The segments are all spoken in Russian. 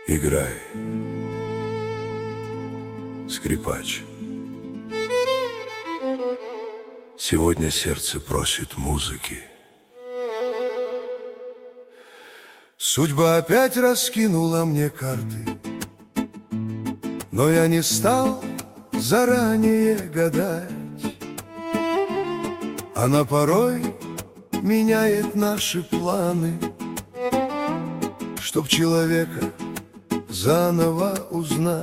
Играй, скрипач. Сегодня сердце просит музыки. Судьба опять раскинула мне карты, но я не стал заранее гадать. Она порой меняет наши планы, чтоб человека заново узнать.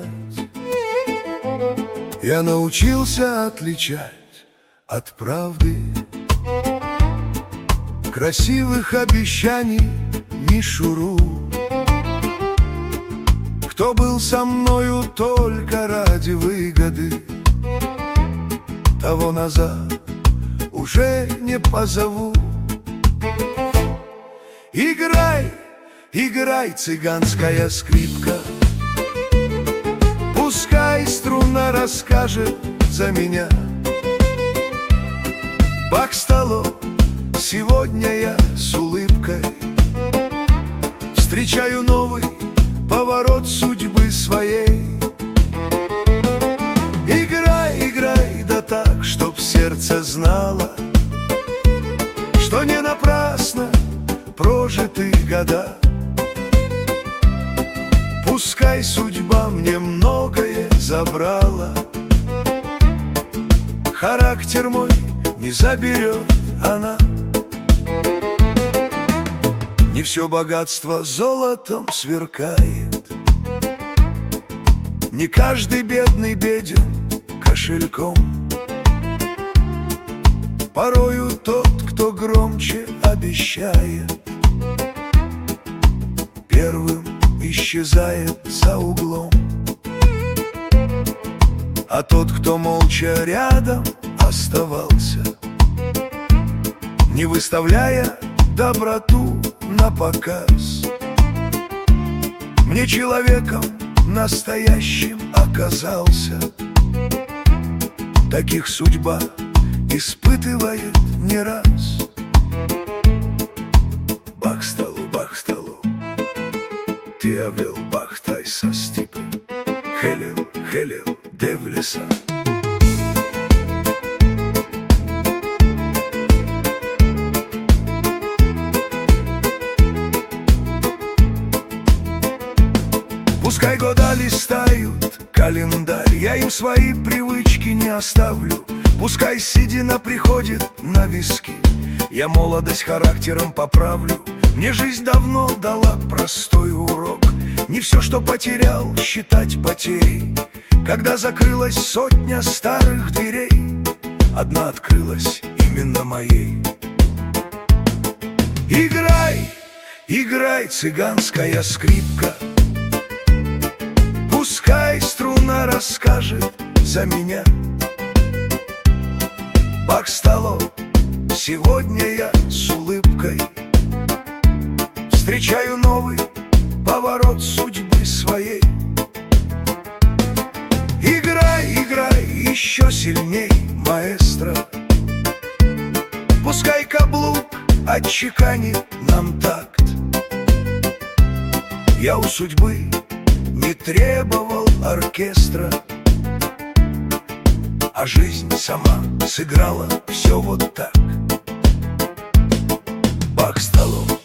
Я научился отличать от правды, красивых обещаний мишуру. Кто был со мною только ради выгоды, того назад уже не позову. Играй, играй, цыганская скрипка, пускай струна расскажет за меня. Бах-столов, сегодня я с улыбкой встречаю новый поворот судьбы своей. Играй, играй, да так, чтоб сердце знало, что не напрасно прожиты года. Пускай судьба мне многое забрала, характер мой не заберет она. Не все богатство золотом сверкает, не каждый бедный беден кошельком. Порою тот, кто громче обещает, первым исчезает за углом. А тот, кто молча рядом оставался, не выставляя доброту на показ, мне человеком настоящим оказался. Таких судьба испытывает не раз. Бах столу, ти авел бахтай со стипи, хелел, девлеса. Пускай года листают календарь, я им свои привычки не оставлю. Пускай седина приходит на виски, я молодость характером поправлю. Мне жизнь давно дала простой урок: не все, что потерял, считать потерей. Когда закрылась сотня старых дверей, одна открылась именно моей. Играй, играй, цыганская скрипка, пускай струна расскажет за меня. Бах-столов, сегодня я с улыбкой встречаю новый поворот судьбы своей. Играй, играй еще сильней, маэстро, пускай каблук отчеканит нам такт. Я у судьбы не требовал оркестра, а жизнь сама сыграла все вот так. Бах-столов.